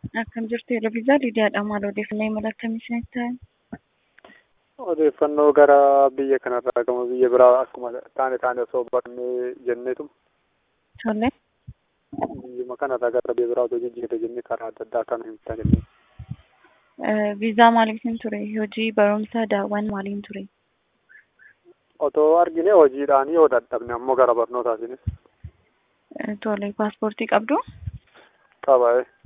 Akkam jirtu Eloviisaa Lidiyaadha. Maal odeeffannoo imala akkamii isinitti ta'e? Odeeffannoo gara biyya kanarraa gama biyya biraa akkuma taane osoo barnee jenneetu Tole. biyyuma kanarraa gara biyya biraa osoo jijjiirre jennee karaa adda addaa kana himtaa jennee. Viizaa maaliitiin ture? Hojii, barumsa, daawwan maaliin ture? Otoo argine hojiidhaan yoo dadhabne ammoo gara barnootaatiinis Tole. Paaspoortii qabdu? qaba.